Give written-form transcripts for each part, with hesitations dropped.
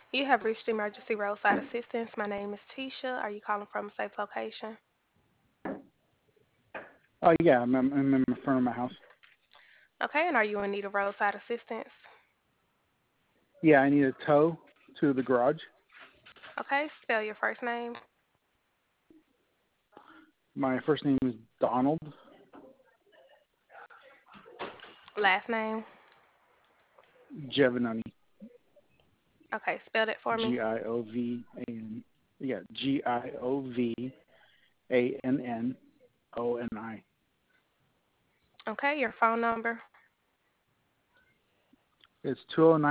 You have reached emergency roadside assistance. My name is Tisha. Are you calling from a safe location? Oh yeah, I'm in front of my house. Okay, and are you in need of roadside assistance? Yeah, I need a tow to the garage. Okay, spell your first name, My first name is Donald last name. Giovanni. Okay, spell it for me. Giovann. Yeah, Giovanni. Okay, your phone number. It's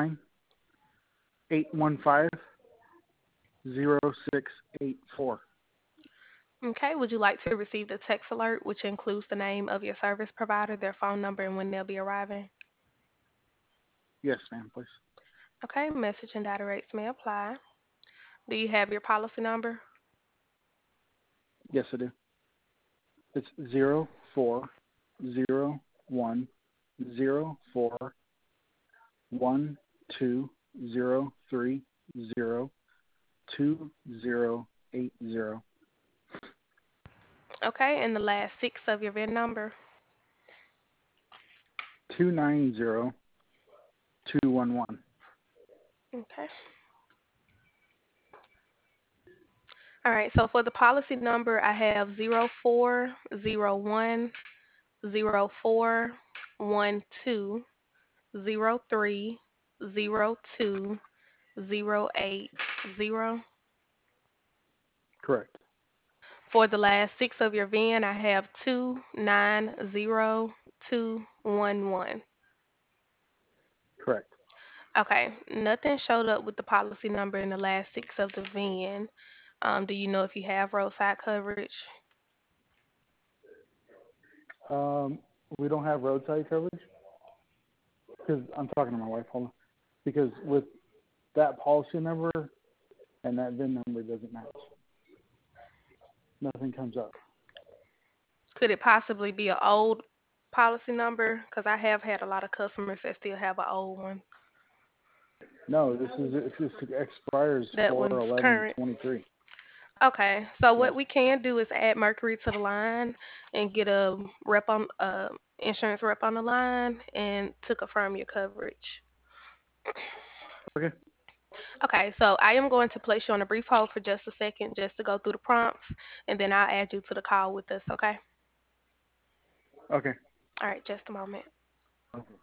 209-815-0684. Okay, would you like to receive the text alert, which includes the name of your service provider, their phone number, and when they'll be arriving? Yes, ma'am, please. Okay, message and data rates may apply. Do you have your policy number? Yes, I do. It's 040412030280. Okay, and the last six of your VIN number. 290211. Okay. All right, so for the policy number, I have 04010412030280. Correct. For the last six of your VIN, I have 290211. Correct. Okay, nothing showed up with the policy number in the last six of the VIN. Do you know if you have roadside coverage? Um, we don't have roadside coverage because I'm talking to my wife. Hold on. Because with that policy number and that VIN number doesn't match. Nothing comes up. Could it possibly be an old policy number? Because I have had a lot of customers that still have an old one. No, this expires That four one's eleven current. twenty three. Okay, so Yes. what we can do is add Mercury to the line and get a rep on insurance rep on the line and to confirm your coverage. Okay. Okay, so I am going to place you on a brief hold for just a second just to go through the prompts, and then I'll add you to the call with us. Okay. Okay. All right, just a moment. Okay.